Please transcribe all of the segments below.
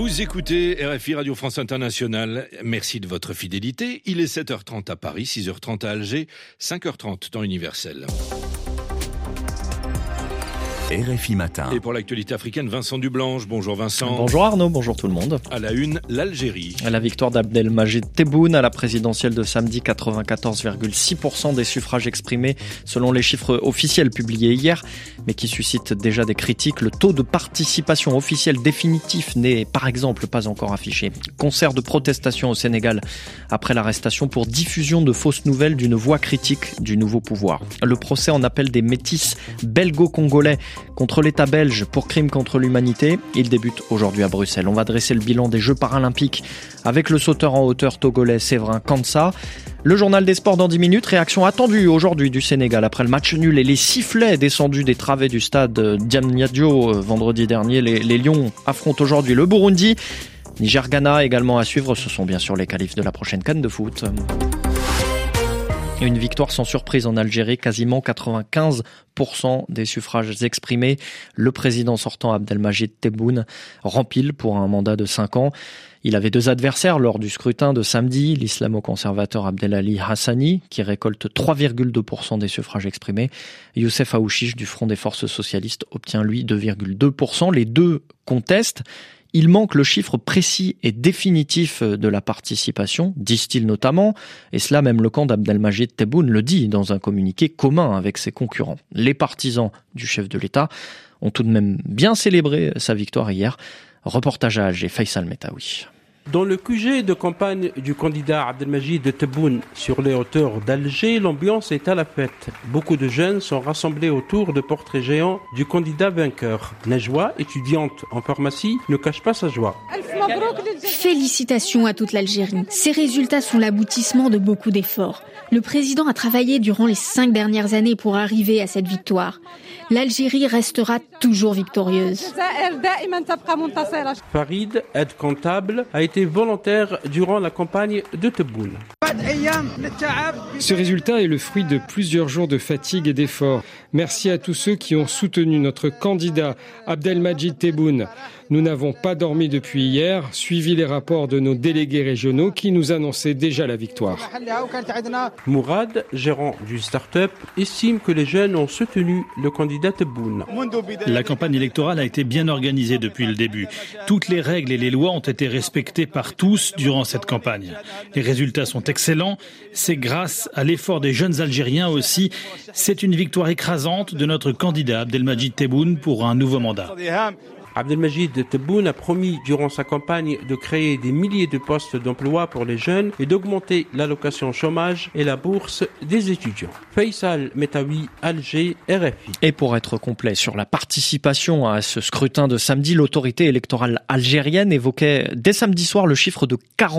Vous écoutez RFI Radio France Internationale. Merci de votre fidélité. Il est 7h30 à Paris, 6h30 à Alger, 5h30 dans Universel. RFI Matin. Et pour l'actualité africaine, Vincent Dublanche. Bonjour Vincent. Bonjour Arnaud, bonjour tout le monde. À la une, l'Algérie. La victoire d'Abdelmajid Tebboune à la présidentielle de samedi, 94,6% des suffrages exprimés selon les chiffres officiels publiés hier, mais qui suscitent déjà des critiques. Le taux de participation officielle définitif n'est par exemple pas encore affiché. Concert de protestation au Sénégal après l'arrestation pour diffusion de fausses nouvelles d'une voix critique du nouveau pouvoir. Le procès en appel des métis belgo-congolais contre l'État belge pour crimes contre l'humanité. Il débute aujourd'hui à Bruxelles. On va dresser le bilan des Jeux paralympiques avec le sauteur en hauteur togolais Séverin Kansa. Le journal des sports dans 10 minutes. Réaction attendue aujourd'hui du Sénégal après le match nul et les sifflets descendus des travées du stade Diamniadio vendredi dernier. Les Lions affrontent aujourd'hui le Burundi. Niger-Ghana également à suivre. Ce sont bien sûr les qualifs de la prochaine CAN de foot. Une victoire sans surprise en Algérie, quasiment 95% des suffrages exprimés. Le président sortant Abdelmajid Tebboune rempile pour un mandat de 5 ans. Il avait 2 adversaires lors du scrutin de samedi, l'islamo-conservateur Abdelali Hassani, qui récolte 3,2% des suffrages exprimés. Youssef Aouchiche du Front des Forces Socialistes obtient lui 2,2%. Les deux contestent. Il manque le chiffre précis et définitif de la participation, disent-ils notamment, et cela même le camp d'Abdelmajid Tebboune le dit dans un communiqué commun avec ses concurrents. Les partisans du chef de l'État ont tout de même bien célébré sa victoire hier. Reportage à Alger, Faisal Metaoui. Dans le QG de campagne du candidat Abdelmajid Tebboune sur les hauteurs d'Alger, l'ambiance est à la fête. Beaucoup de jeunes sont rassemblés autour de portraits géants du candidat vainqueur. Najwa, étudiante en pharmacie, ne cache pas sa joie. Félicitations à toute l'Algérie. Ces résultats sont l'aboutissement de beaucoup d'efforts. Le président a travaillé durant les 5 dernières années pour arriver à cette victoire. L'Algérie restera toujours victorieuse. Farid, aide comptable, a été volontaire durant la campagne de Tebboune. Ce résultat est le fruit de plusieurs jours de fatigue et d'efforts. Merci à tous ceux qui ont soutenu notre candidat Abdelmajid Tebboune. Nous n'avons pas dormi depuis hier, suivi les rapports de nos délégués régionaux qui nous annonçaient déjà la victoire. Mourad, gérant du start-up, estime que les jeunes ont soutenu le candidat Tebboune. La campagne électorale a été bien organisée depuis le début. Toutes les règles et les lois ont été respectées par tous durant cette campagne. Les résultats sont excellents. C'est grâce à l'effort des jeunes Algériens aussi. C'est une victoire écrasante de notre candidat Abdelmajid Tebboune pour un nouveau mandat. Abdelmajid Tebboune a promis durant sa campagne de créer des milliers de postes d'emploi pour les jeunes et d'augmenter l'allocation chômage et la bourse des étudiants. Faisal Metaoui, Alger, RFI. Et pour être complet sur la participation à ce scrutin de samedi, l'autorité électorale algérienne évoquait dès samedi soir le chiffre de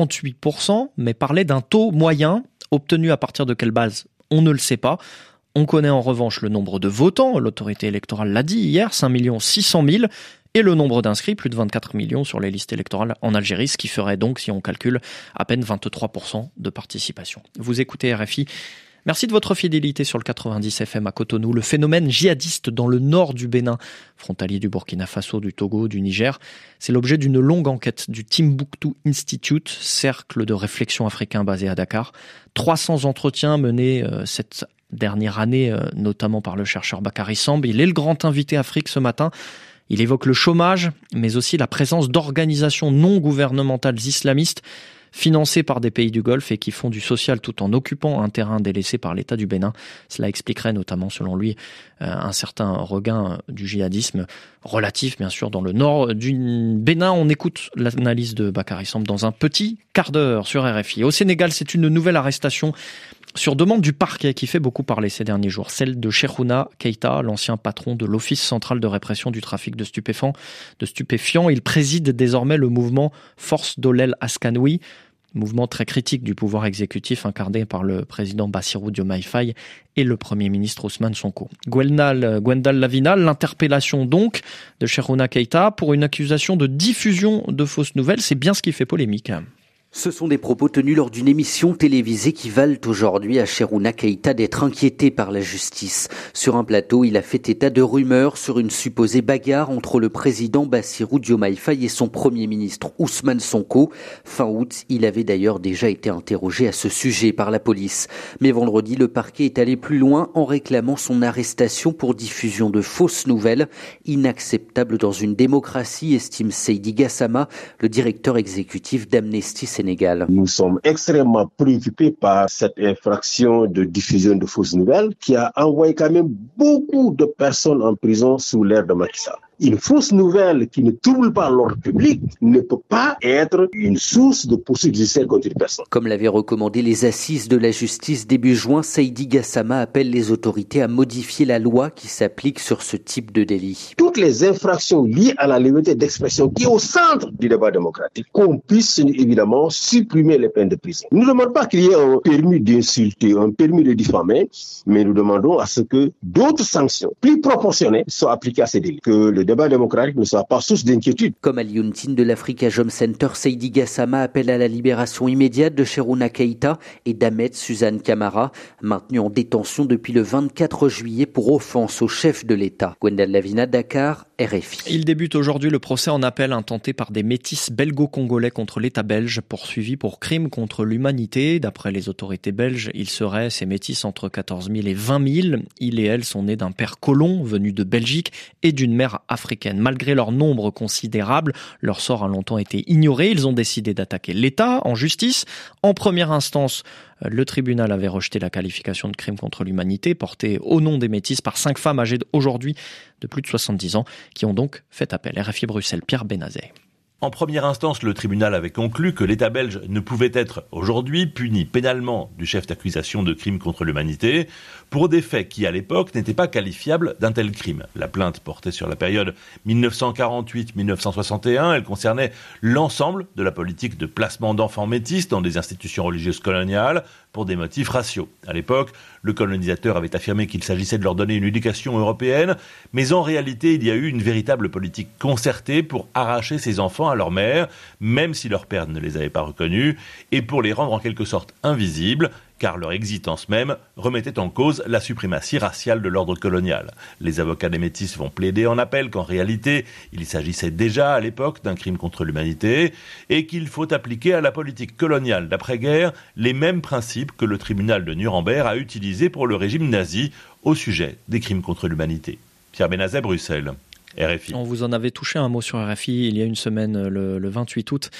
48%, mais parlait d'un taux moyen obtenu à partir de quelle base ? On ne le sait pas. On connaît en revanche le nombre de votants, l'autorité électorale l'a dit hier, 5 600 000, et le nombre d'inscrits, plus de 24 millions sur les listes électorales en Algérie, ce qui ferait donc, si on calcule, à peine 23% de participation. Vous écoutez RFI. Merci de votre fidélité sur le 90 FM à Cotonou. Le phénomène djihadiste dans le nord du Bénin, frontalier du Burkina Faso, du Togo, du Niger, c'est l'objet d'une longue enquête du Timbuktu Institute, cercle de réflexion africain basé à Dakar. 300 entretiens menés cette dernière année, notamment par le chercheur Bakary Samb. Il est le grand invité Afrique ce matin. Il évoque le chômage, mais aussi la présence d'organisations non gouvernementales islamistes financées par des pays du Golfe et qui font du social tout en occupant un terrain délaissé par l'État du Bénin. Cela expliquerait notamment, selon lui, un certain regain du djihadisme relatif, bien sûr, dans le nord du Bénin. On écoute l'analyse de Bakary Samb dans un petit quart d'heure sur RFI. Au Sénégal, c'est une nouvelle arrestation sur demande du parquet qui fait beaucoup parler ces derniers jours, celle de Cheikhouna Keita, l'ancien patron de l'Office central de répression du trafic de stupéfiants. Il préside désormais le mouvement Force Dolel Askanoui, mouvement très critique du pouvoir exécutif incarné par le président Bassirou Diomaye Faye et le Premier ministre Ousmane Sonko. Gwendal Lavinal, l'interpellation donc de Cheikhouna Keita pour une accusation de diffusion de fausses nouvelles, c'est bien ce qui fait polémique. Ce sont des propos tenus lors d'une émission télévisée qui valent aujourd'hui à Cherouna Keita d'être inquiété par la justice. Sur un plateau, il a fait état de rumeurs sur une supposée bagarre entre le président Bassirou Diomaye Faye et son premier ministre Ousmane Sonko. Fin août, il avait d'ailleurs déjà été interrogé à ce sujet par la police. Mais vendredi, le parquet est allé plus loin en réclamant son arrestation pour diffusion de fausses nouvelles. Inacceptable dans une démocratie, estime Seydi Gassama, le directeur exécutif d'Amnesty Sénégal. Nous sommes extrêmement préoccupés par cette infraction de diffusion de fausses nouvelles qui a envoyé quand même beaucoup de personnes en prison sous l'ère de Macky Sall. Une fausse nouvelle qui ne trouble pas l'ordre public ne peut pas être une source de poursuite judiciaire contre une personne. Comme l'avaient recommandé les assises de la justice début juin, Seydi Gassama appelle les autorités à modifier la loi qui s'applique sur ce type de délit. Toutes les infractions liées à la liberté d'expression qui est au centre du débat démocratique, qu'on puisse évidemment supprimer les peines de prison. Nous ne demandons pas qu'il y ait un permis d'insulter, un permis de diffamer, mais nous demandons à ce que d'autres sanctions plus proportionnées soient appliquées à ces délits. Que le débat démocratique ne soit pas source d'inquiétude. Comme Alioune Tine de l'Africa Jom Center, Seydi Gassama appelle à la libération immédiate de Cherouna Keita et d'Ahmed Suzanne Camara, maintenus en détention depuis le 24 juillet pour offense au chef de l'État. Gwendal Lavina, Dakar, RFI. Il débute aujourd'hui le procès en appel intenté par des métis belgo-congolais contre l'État belge, poursuivis pour crimes contre l'humanité. D'après les autorités belges, ils seraient, ces métis, entre 14 000 et 20 000. Ils et elles sont nés d'un père colon venu de Belgique et d'une mère africaine. Malgré leur nombre considérable, leur sort a longtemps été ignoré. Ils ont décidé d'attaquer l'État en justice. En première instance, le tribunal avait rejeté la qualification de crime contre l'humanité portée au nom des métis par 5 femmes âgées aujourd'hui de plus de 70 ans qui ont donc fait appel. RFI Bruxelles, Pierre Benazet. En première instance, le tribunal avait conclu que l'État belge ne pouvait être aujourd'hui puni pénalement du chef d'accusation de crime contre l'humanité pour des faits qui, à l'époque, n'étaient pas qualifiables d'un tel crime. La plainte portait sur la période 1948-1961. Elle concernait l'ensemble de la politique de placement d'enfants métis dans des institutions religieuses coloniales pour des motifs raciaux. À l'époque, le colonisateur avait affirmé qu'il s'agissait de leur donner une éducation européenne, mais en réalité, il y a eu une véritable politique concertée pour arracher ces enfants à leur mère, même si leur père ne les avait pas reconnus, et pour les rendre en quelque sorte invisibles, car leur existence même remettait en cause la suprématie raciale de l'ordre colonial. Les avocats des métis vont plaider en appel qu'en réalité, il s'agissait déjà à l'époque d'un crime contre l'humanité et qu'il faut appliquer à la politique coloniale d'après-guerre les mêmes principes que le tribunal de Nuremberg a utilisés pour le régime nazi au sujet des crimes contre l'humanité. Pierre Benazet, Bruxelles, RFI. On vous en avait touché un mot sur RFI il y a une semaine, le 28 août.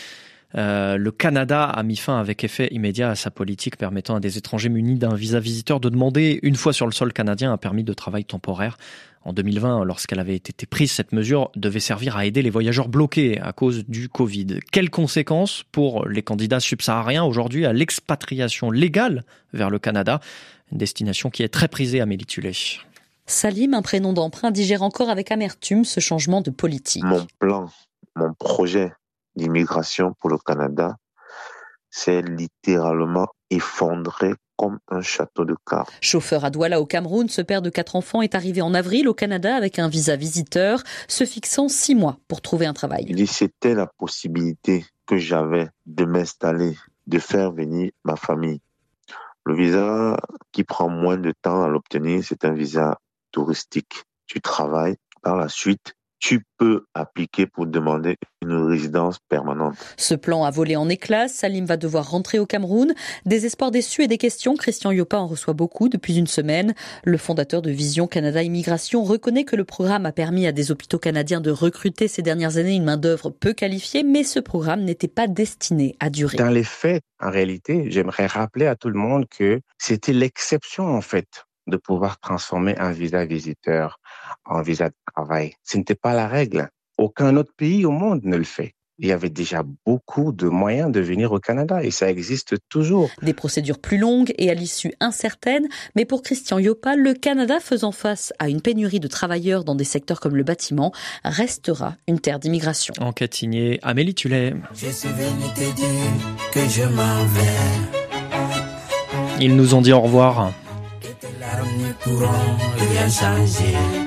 Le Canada a mis fin avec effet immédiat à sa politique permettant à des étrangers munis d'un visa visiteur de demander une fois sur le sol canadien un permis de travail temporaire. En 2020, lorsqu'elle avait été prise, cette mesure devait servir à aider les voyageurs bloqués à cause du Covid. Quelles conséquences pour les candidats subsahariens aujourd'hui à l'expatriation légale vers le Canada, une destination qui est très prisée, Amélie Tullet. Salim, un prénom d'emprunt, digère encore avec amertume ce changement de politique. Mon plan, mon projet d'immigration pour le Canada, c'est littéralement effondré comme un château de cartes. Chauffeur à Douala au Cameroun, ce père de 4 enfants est arrivé en avril au Canada avec un visa visiteur, se fixant 6 mois pour trouver un travail. C'était la possibilité que j'avais de m'installer, de faire venir ma famille. Le visa qui prend moins de temps à l'obtenir, c'est un visa touristique. Tu travailles, par la suite, tu peux appliquer pour demander une résidence permanente. Ce plan a volé en éclats. Salim va devoir rentrer au Cameroun. Des espoirs déçus et des questions. Christian Yopa en reçoit beaucoup depuis une semaine. Le fondateur de Vision Canada Immigration reconnaît que le programme a permis à des hôpitaux canadiens de recruter ces dernières années une main-d'œuvre peu qualifiée, mais ce programme n'était pas destiné à durer. Dans les faits, en réalité, j'aimerais rappeler à tout le monde que c'était l'exception, en fait, de pouvoir transformer un visa visiteur en visa de travail. Ce n'était pas la règle. Aucun autre pays au monde ne le fait. Il y avait déjà beaucoup de moyens de venir au Canada et ça existe toujours. Des procédures plus longues et à l'issue incertaine, mais pour Christian Yopa, le Canada faisant face à une pénurie de travailleurs dans des secteurs comme le bâtiment, restera une terre d'immigration. Enquête signée Amélie Tullet. J'ai su venir te dire que je m'en vais. Ils nous ont dit au revoir. Et tes larmes ne pourront rien changer.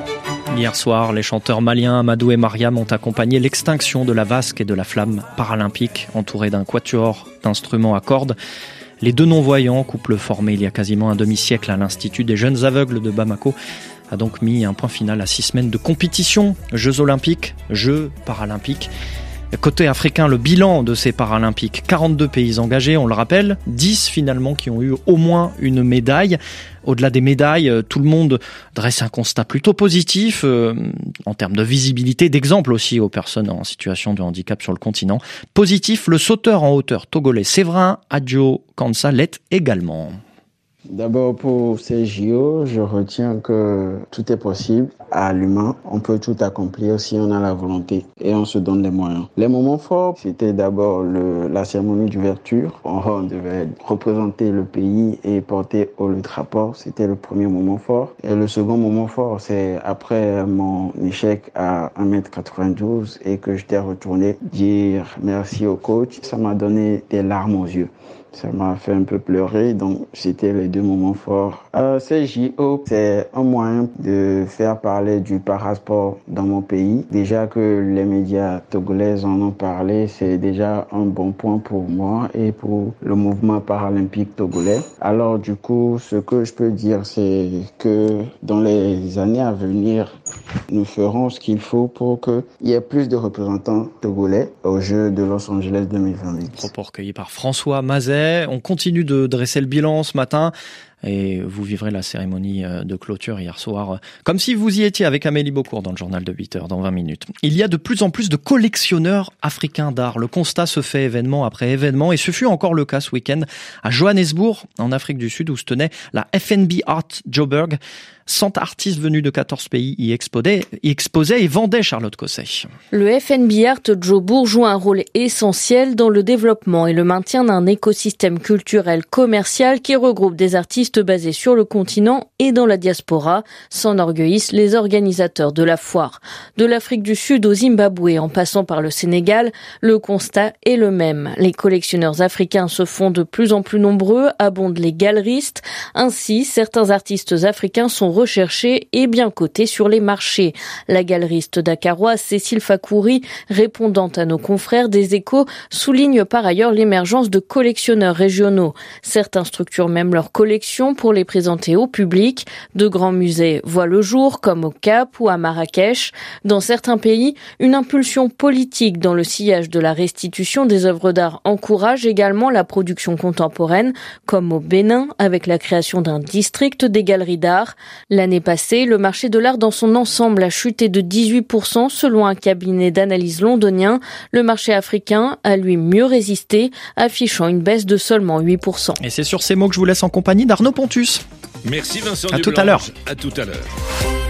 Hier soir, les chanteurs maliens Amadou et Mariam ont accompagné l'extinction de la vasque et de la flamme paralympique, entourés d'un quatuor d'instruments à cordes. Les deux non-voyants, couple formé il y a quasiment un demi-siècle à l'Institut des jeunes aveugles de Bamako, a donc mis un point final à 6 semaines de compétition. Jeux olympiques, Jeux paralympiques. Côté africain, le bilan de ces Paralympiques, 42 pays engagés, on le rappelle, 10 finalement qui ont eu au moins une médaille. Au-delà des médailles, tout le monde dresse un constat plutôt positif en termes de visibilité, d'exemple aussi aux personnes en situation de handicap sur le continent. Positif, le sauteur en hauteur togolais Séverin Adjo Kansa l'est également. D'abord pour ces JO, je retiens que tout est possible. À l'humain, on peut tout accomplir si on a la volonté et on se donne les moyens. Les moments forts, c'était d'abord la cérémonie d'ouverture. On devait représenter le pays et porter haut le drapeau. C'était le premier moment fort. Et le second moment fort, c'est après mon échec à 1m92 et que j'étais retourné dire merci au coach. Ça m'a donné des larmes aux yeux. Ça m'a fait un peu pleurer, donc c'était les deux moments forts. Ces JO, c'est un moyen de faire parler du parasport dans mon pays. Déjà que les médias togolais en ont parlé, c'est déjà un bon point pour moi et pour le mouvement paralympique togolais. Alors du coup, ce que je peux dire, c'est que dans les années à venir, nous ferons ce qu'il faut pour qu'il y ait plus de représentants togolais aux Jeux de Los Angeles 2028. Propos recueillis par François Mazet. On continue de dresser le bilan ce matin et vous vivrez la cérémonie de clôture hier soir comme si vous y étiez avec Amélie Beaucourt dans le journal de 8h dans 20 minutes. Il y a de plus en plus de collectionneurs africains d'art. Le constat se fait événement après événement et ce fut encore le cas ce week-end à Johannesburg en Afrique du Sud où se tenait la FNB Art Joburg. 100 artistes venus de 14 pays y exposaient et vendaient, Charlotte Cosset. Le FNB Art Joburg joue un rôle essentiel dans le développement et le maintien d'un écosystème culturel commercial qui regroupe des artistes basés sur le continent et dans la diaspora, s'enorgueillissent les organisateurs de la foire. De l'Afrique du Sud au Zimbabwe en passant par le Sénégal, le constat est le même. Les collectionneurs africains se font de plus en plus nombreux, abondent les galeristes. Ainsi, certains artistes africains sont recherchés et bien cotés sur les marchés. La galeriste dakaroise Cécile Fakouri, répondant à nos confrères des Échos, souligne par ailleurs l'émergence de collectionneurs régionaux. Certains structurent même leurs collections pour les présenter au public. De grands musées voient le jour, comme au Cap ou à Marrakech. Dans certains pays, une impulsion politique dans le sillage de la restitution des œuvres d'art encourage également la production contemporaine, comme au Bénin, avec la création d'un district des galeries d'art. L'année passée, le marché de l'art dans son ensemble a chuté de 18% selon un cabinet d'analyse londonien. Le marché africain a lui mieux résisté, affichant une baisse de seulement 8%. Et c'est sur ces mots que je vous laisse en compagnie d'Arnaud Pontus. Merci Vincent à Dublanche. Tout à l'heure. À tout à l'heure.